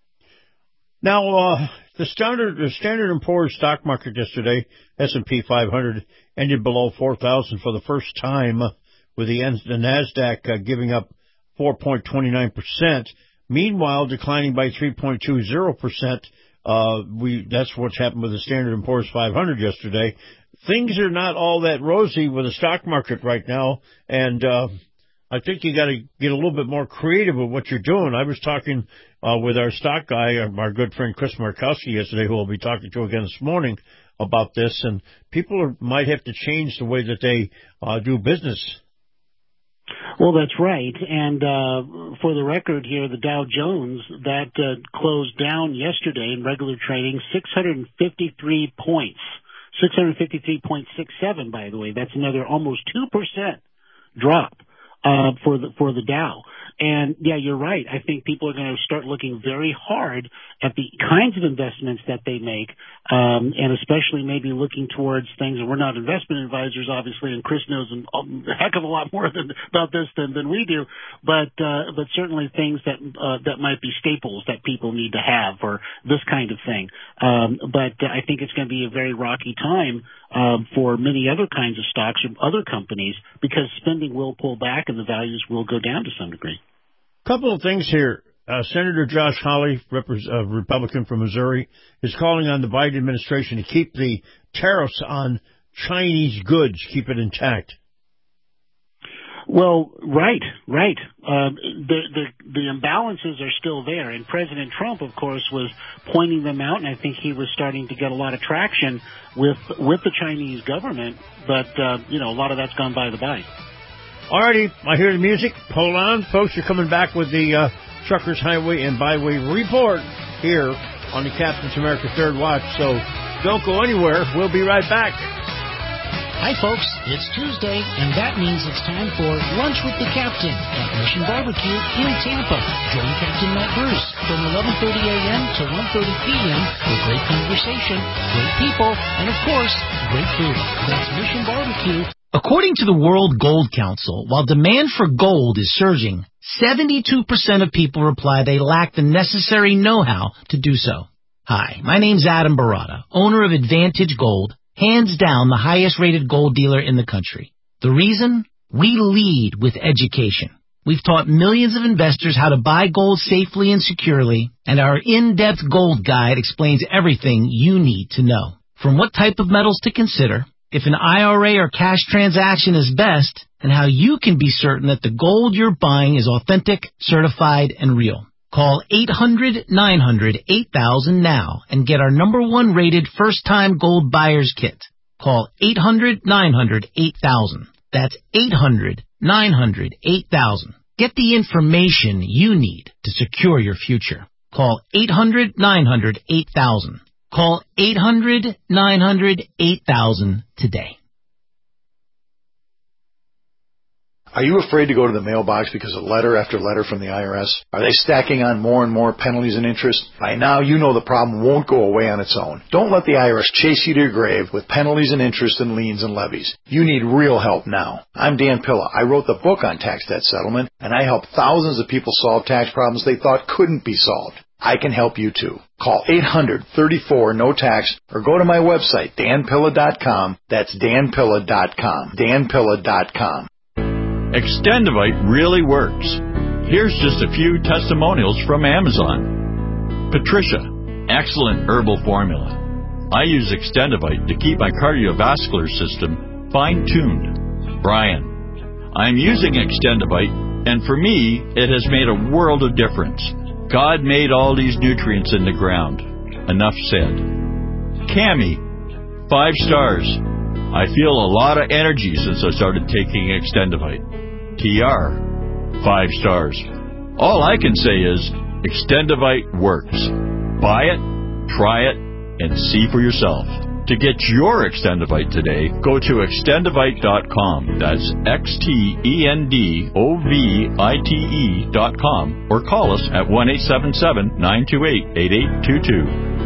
Now, uh, the standard, the Standard and Poor's stock market yesterday, S and P five hundred, ended below four thousand for the first time, with the, the NASDAQ uh, giving up four point two nine percent. Meanwhile, declining by three point two zero percent. Uh, we, that's what's happened with the Standard and Poor's five hundred yesterday. Things are not all that rosy with the stock market right now, and uh, I think you got to get a little bit more creative with what you're doing. I was talking uh, with our stock guy, our good friend Chris Markowski yesterday, who we'll be talking to again this morning about this, and people are, might have to change the way that they uh, do business. Well, that's right. And uh, for the record here, the Dow Jones, that uh, closed down yesterday in regular trading, six hundred fifty-three points, six hundred fifty-three point six seven, by the way. That's another almost two percent drop uh, for the for the Dow. And, yeah, you're right. I think people are going to start looking very hard at the kinds of investments that they make, um, and especially maybe looking towards things. And we're not investment advisors, obviously, and Chris knows a heck of a lot more than, about this than, than we do, but uh, but certainly things that uh, that might be staples that people need to have or this kind of thing. Um, but I think it's going to be a very rocky time um, for many other kinds of stocks or other companies because spending will pull back and the values will go down to some degree. Couple of things here. Uh, Senator Josh Hawley, rep- uh, Republican from Missouri, is calling on the Biden administration to keep the tariffs on Chinese goods, keep it intact. Well, right, right. Um, the, the the imbalances are still there, and President Trump, of course, was pointing them out, and I think he was starting to get a lot of traction with with the Chinese government. But uh, you know, a lot of that's gone by the by. Alrighty, I hear the music. Hold on, folks. You're coming back with the uh, Truckers Highway and Byway Report here on the Captain's America Third Watch. So don't go anywhere. We'll be right back. Hi, folks. It's Tuesday, and that means it's time for Lunch with the Captain at Mission Barbecue in Tampa. Join Captain Matt Bruce from eleven thirty a.m. to one thirty p.m. for great conversation, great people, and, of course, great food. That's Mission Barbecue. According to the World Gold Council, while demand for gold is surging, seventy-two percent of people reply they lack the necessary know-how to do so. Hi, my name's Adam Barata, owner of Advantage Gold, hands down the highest-rated gold dealer in the country. The reason? We lead with education. We've taught millions of investors how to buy gold safely and securely, and our in-depth gold guide explains everything you need to know. From what type of metals to consider, if an I R A or cash transaction is best, and how you can be certain that the gold you're buying is authentic, certified, and real. Call eight hundred nine hundred eight thousand now and get our number one rated first-time gold buyer's kit. Call eight hundred nine hundred eight thousand. That's eight hundred nine hundred eight thousand. Get the information you need to secure your future. Call eight hundred nine hundred eight thousand. Call eight hundred nine hundred eight thousand today. Are you afraid to go to the mailbox because of letter after letter from the I R S? Are they stacking on more and more penalties and interest? By now, you know the problem won't go away on its own. Don't let the I R S chase you to your grave with penalties and interest and liens and levies. You need real help now. I'm Dan Pilla. I wrote the book on tax debt settlement, and I help thousands of people solve tax problems they thought couldn't be solved. I can help you too. Call eight hundred, thirty-four, no tax or go to my website, dan pilla dot com. That's dan pilla dot com. dan pilla dot com. Extendivite really works. Here's just a few testimonials from Amazon. Patricia, excellent herbal formula. I use Extendivite to keep my cardiovascular system fine-tuned. Brian, I'm using Extendivite, and for me, it has made a world of difference. God made all these nutrients in the ground. Enough said. Cammie, five stars. I feel a lot of energy since I started taking Extendivite. T R, five stars. All I can say is Extendivite works. Buy it, try it, and see for yourself. To get your Extendivite today, go to extendivite dot com. That's X T E N D O V I T E dot com or call us at one eight seven seven, nine two eight, eight eight two two.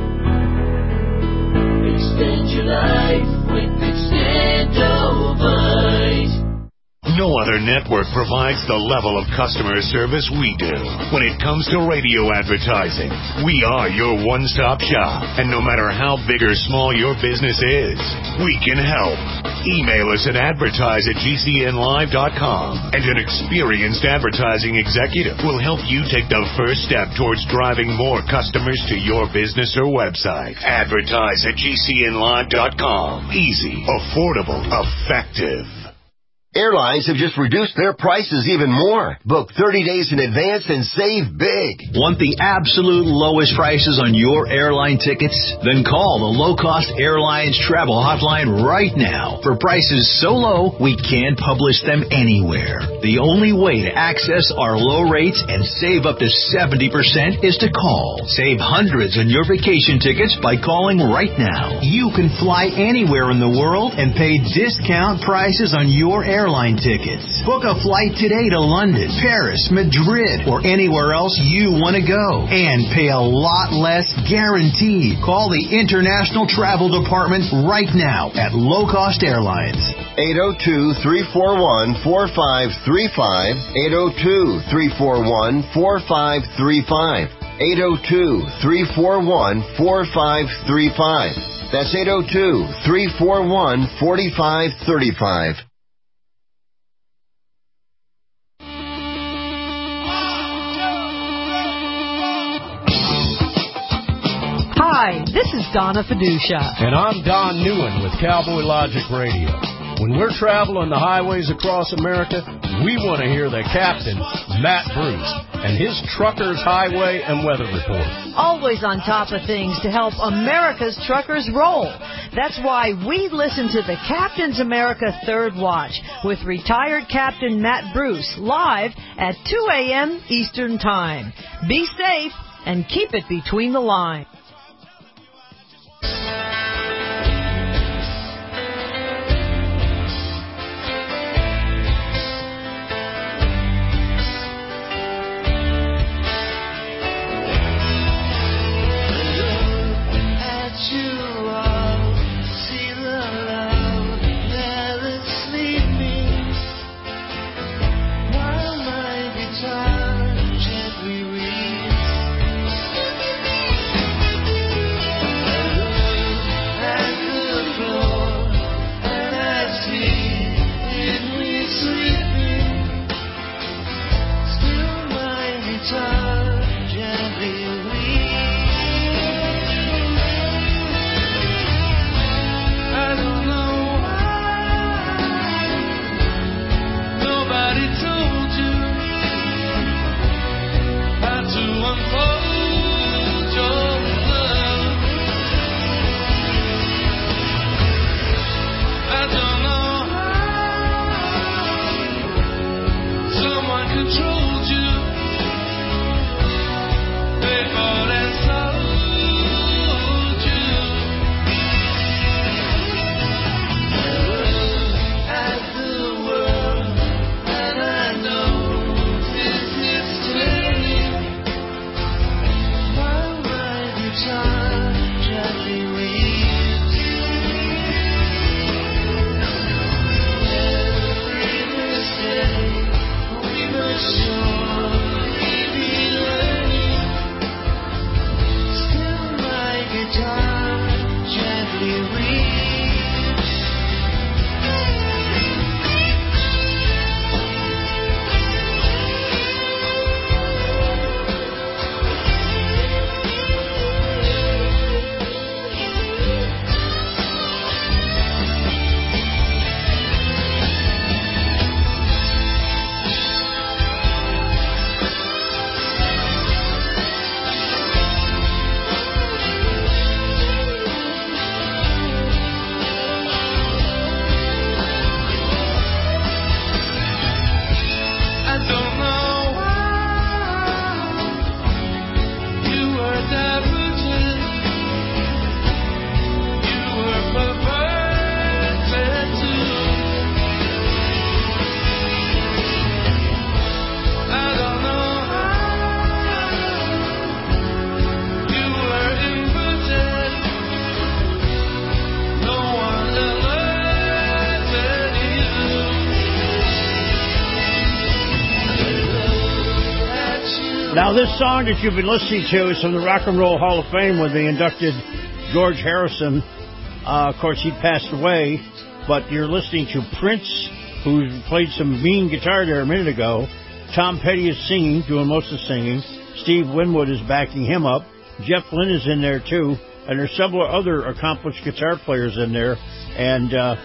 Extend your life with Extendivite. No other network provides the level of customer service we do. When it comes to radio advertising, we are your one-stop shop. And no matter how big or small your business is, we can help. Email us at advertise at g c n live dot com, and an experienced advertising executive will help you take the first step towards driving more customers to your business or website. Advertise at g c n live dot com. Easy, affordable, effective. Airlines have just reduced their prices even more. Book thirty days in advance and save big. Want the absolute lowest prices on your airline tickets? Then call the Low Cost Airlines Travel Hotline right now. For prices so low, we can't publish them anywhere. The only way to access our low rates and save up to seventy percent is to call. Save hundreds on your vacation tickets by calling right now. You can fly anywhere in the world and pay discount prices on your airline Airline tickets. Book a flight today to London, Paris, Madrid, or anywhere else you want to go, and pay a lot less guaranteed. Call the International Travel Department right now at Low Cost Airlines. eight oh two, three four one, four five three five, eight oh two, three four one, four five three five, eight oh two, three four one, four five three five. That's eight oh two, three four one, four five three five. Hi, this is Donna Fiducia. And I'm Don Newen with Cowboy Logic Radio. When we're traveling the highways across America, we want to hear the captain, Matt Bruce, and his Truckers Highway and Weather Report. Always on top of things to help America's truckers roll. That's why we listen to the Captain's America Third Watch with retired Captain Matt Bruce live at two a.m. Eastern Time. Be safe and keep it between the lines. And Now, this song that you've been listening to is from the Rock and Roll Hall of Fame when they inducted George Harrison. Uh, of course, he passed away, but you're listening to Prince, who played some mean guitar there a minute ago. Tom Petty is singing, doing most of the singing. Steve Winwood is backing him up. Jeff Lynne is in there, too. And there's several other accomplished guitar players in there. And uh,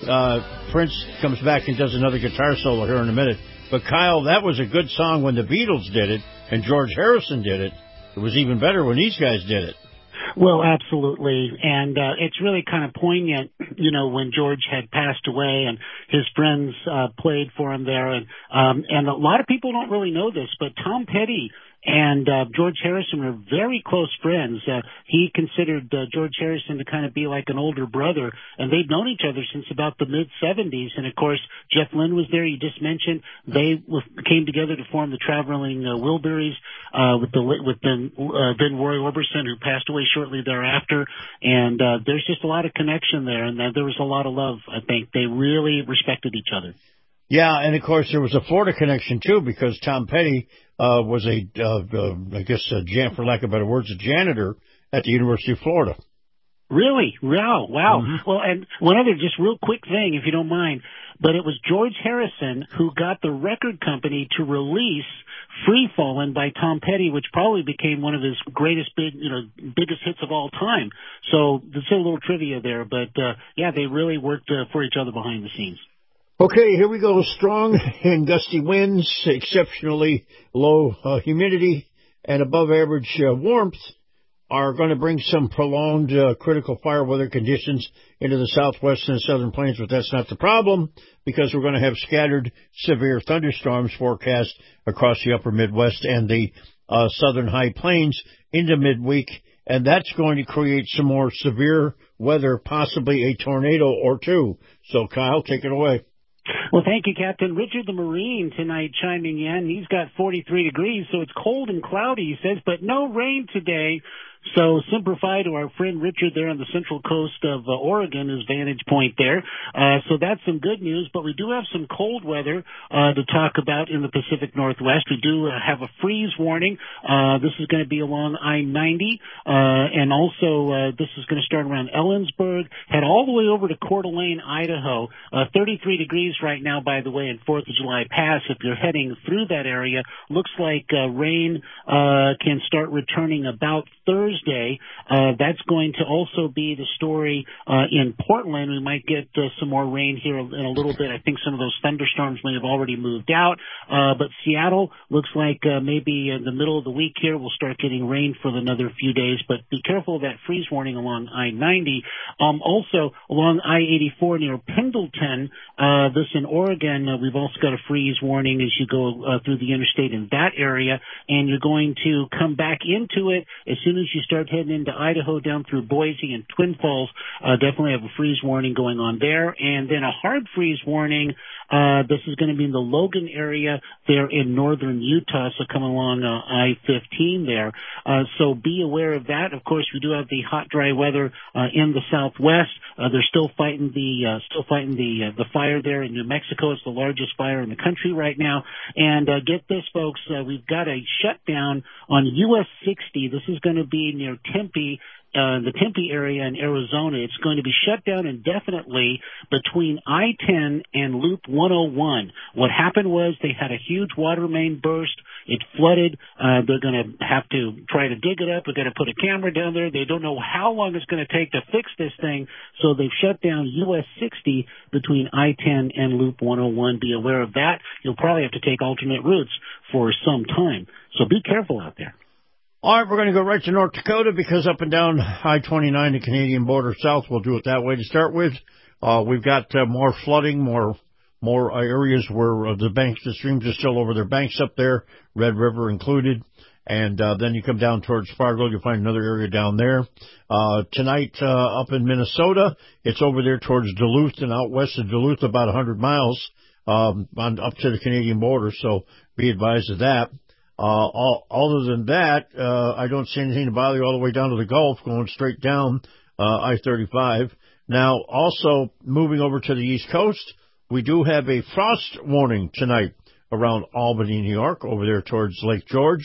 uh, Prince comes back and does another guitar solo here in a minute. But, Kyle, that was a good song when the Beatles did it and George Harrison did it. It was even better when these guys did it. Well, absolutely. And uh, it's really kind of poignant, you know, when George had passed away and his friends uh, played for him there. And, um, and a lot of people don't really know this, but Tom Petty and uh, George Harrison were very close friends. Uh, he considered uh, George Harrison to kind of be like an older brother, and they'd known each other since about the mid-seventies. And, of course, Jeff Lynne was there, you just mentioned. They w- came together to form the Traveling uh, Wilburys uh, with the with then, uh, then Roy Orbison, who passed away shortly thereafter. And uh, there's just a lot of connection there, and uh, there was a lot of love, I think. They really respected each other. Yeah, and, of course, there was a Florida connection, too, because Tom Petty uh, was a, uh, uh, I guess, a jan- for lack of better words, a janitor at the University of Florida. Really? Wow, wow. Mm-hmm. Well, and one other just real quick thing, if you don't mind, but it was George Harrison who got the record company to release Free Fallin' by Tom Petty, which probably became one of his greatest, big, you know, biggest hits of all time. So there's a little trivia there, but, uh, yeah, they really worked uh, for each other behind the scenes. Okay, here we go. Strong and gusty winds, exceptionally low uh, humidity, and above average uh, warmth are going to bring some prolonged uh, critical fire weather conditions into the southwest and southern plains, but that's not the problem because we're going to have scattered severe thunderstorms forecast across the upper Midwest and the uh, southern high plains into midweek, and that's going to create some more severe weather, possibly a tornado or two. So, Kyle, take it away. Well, thank you, Captain. Richard the Marine tonight chiming in. He's got forty-three degrees, so it's cold and cloudy, he says, but no rain today. So simplify to our friend Richard there on the central coast of uh, Oregon, his vantage point there. Uh, so that's some good news, but we do have some cold weather uh, to talk about in the Pacific Northwest. We do uh, have a freeze warning. Uh, this is going to be along I ninety, uh, and also uh, this is going to start around Ellensburg, head all the way over to Coeur d'Alene, Idaho. Uh, thirty-three degrees right now, by the way, in fourth of July Pass. If you're heading through that area, looks like uh, rain uh, can start returning about Thursday. Thursday. Uh, that's going to also be the story uh, in Portland. We might get uh, some more rain here in a little bit. I think some of those thunderstorms may have already moved out. Uh, but Seattle looks like uh, maybe in the middle of the week here we'll start getting rain for another few days. But be careful of that freeze warning along I ninety. Um, also, along I eighty-four near Pendleton, uh, this in Oregon, uh, we've also got a freeze warning as you go uh, through the interstate in that area. And you're going to come back into it as soon as you start heading into Idaho down through Boise and Twin Falls. Uh, definitely have a freeze warning going on there. And then a hard freeze warning. Uh, this is going to be in the Logan area there in northern Utah, so come along uh, I fifteen there. Uh, so be aware of that. Of course, we do have the hot, dry weather uh, in the Southwest. Uh, they're still fighting the uh, still fighting the uh, the fire there in New Mexico. It's the largest fire in the country right now. And uh, get this, folks, uh, we've got a shutdown on U S sixty. This is going to be near Tempe. Uh, the Tempe area in Arizona. It's going to be shut down indefinitely between I ten and Loop one oh one. What happened was they had a huge water main burst. It flooded. Uh, they're going to have to try to dig it up. They're going to put a camera down there. They don't know how long it's going to take to fix this thing. So they've shut down U S sixty between I ten and Loop one oh one. Be aware of that. You'll probably have to take alternate routes for some time. So be careful out there. All right, we're going to go right to North Dakota because up and down I twenty-nine, the Canadian border south, we'll do it that way to start with. Uh, we've got uh, more flooding, more more uh, areas where uh, the banks, the streams are still over their banks up there, Red River included. And uh, then you come down towards Fargo, you'll find another area down there. Uh, tonight uh, up in Minnesota, it's over there towards Duluth and out west of Duluth about one hundred miles um, on, up to the Canadian border, so be advised of that. Uh, all, other than that, uh, I don't see anything to bother you all the way down to the Gulf, going straight down, uh, I thirty-five. Now, also moving over to the East Coast, we do have a frost warning tonight around Albany, New York, over there towards Lake George.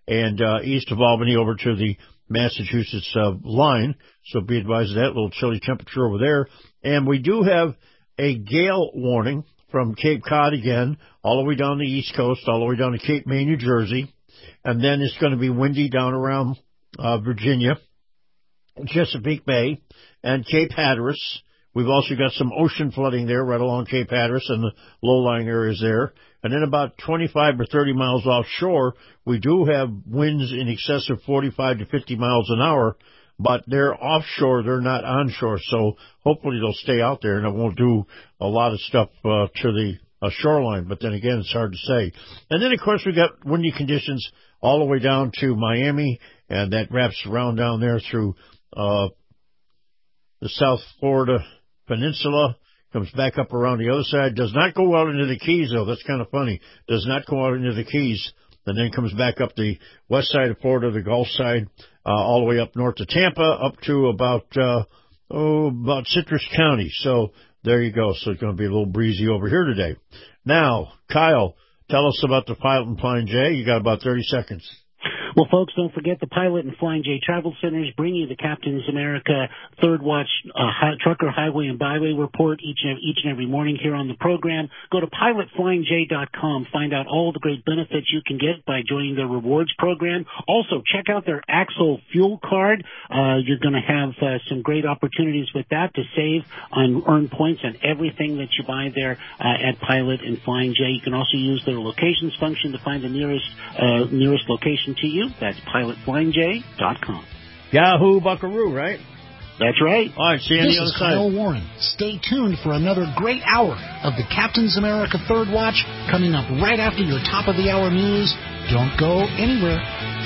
and uh, east of Albany over to the Massachusetts uh, line. So be advised of that little chilly temperature over there. And we do have a gale warning from Cape Cod again, all the way down the East Coast, all the way down to Cape May, New Jersey. And then it's going to be windy down around uh, Virginia, Chesapeake Bay, and Cape Hatteras. We've also got some ocean flooding there right along Cape Hatteras and the low-lying areas there. And then about twenty-five or thirty miles offshore, we do have winds in excess of forty-five to fifty miles an hour, but they're offshore, they're not onshore, so hopefully they'll stay out there and it won't do a lot of stuff uh, to the uh, shoreline. But then again, it's hard to say. And then, of course, we got windy conditions all the way down to Miami, and that wraps around down there through uh, the South Florida Peninsula, comes back up around the other side, does not go out into the Keys, though. That's kind of funny. Does not go out into the Keys, and then comes back up the west side of Florida, the Gulf side, uh, all the way up north to Tampa, up to about, uh, oh, about Citrus County. So there you go. So it's going to be a little breezy over here today. Now, Kyle, tell us about the Pilot and Flying J. You got about thirty seconds. Well, folks, don't forget the Pilot and Flying J Travel Centers bring you the Captain's America Third Watch uh, hi- Trucker Highway and Byway Report each and, each and every morning here on the program. Go to pilot flying j dot com. Find out all the great benefits you can get by joining their rewards program. Also, check out their Axle Fuel Card. Uh, you're going to have uh, some great opportunities with that to save on earn points on everything that you buy there uh, at Pilot and Flying J. You can also use their locations function to find the nearest uh, nearest location to you. That's pilot flying j dot com. Yahoo Buckaroo, right? That's right. All right, see you on this the other is side. Kyle Warren. Stay tuned for another great hour of the Captain's America Third Watch coming up right after your top of the hour news. Don't go anywhere.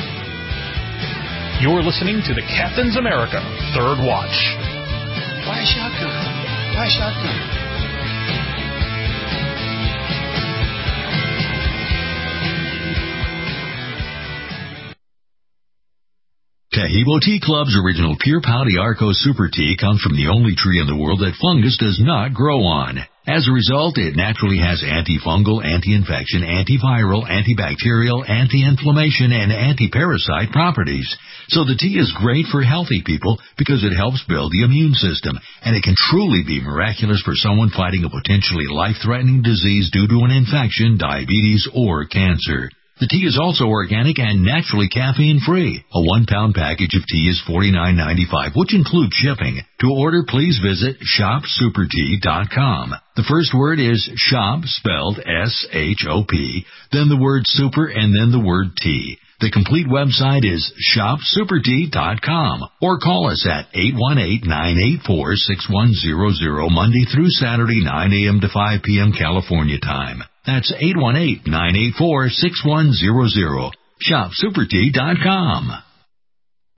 You're listening to the Captain's America Third Watch. Why shotgun? Why shotgun? Taheebo Tea Club's original Pure Pau d'Arco Super Tea comes from the only tree in the world that fungus does not grow on. As a result, it naturally has antifungal, anti-infection, antiviral, antibacterial, anti-inflammation, and anti-parasite properties. So the tea is great for healthy people because it helps build the immune system, and it can truly be miraculous for someone fighting a potentially life-threatening disease due to an infection, diabetes, or cancer. The tea is also organic and naturally caffeine-free. A one-pound package of tea is forty-nine ninety-five, which includes shipping. To order, please visit shop super tea dot com. The first word is shop, spelled S H O P, then the word super, and then the word tea. The complete website is shop super tea dot com, or call us at eight one eight, nine eight four, six one zero zero Monday through Saturday, nine a.m. to five p.m. California time. That's eight one eight, nine eight four, six one zero zero. shop super tea dot com.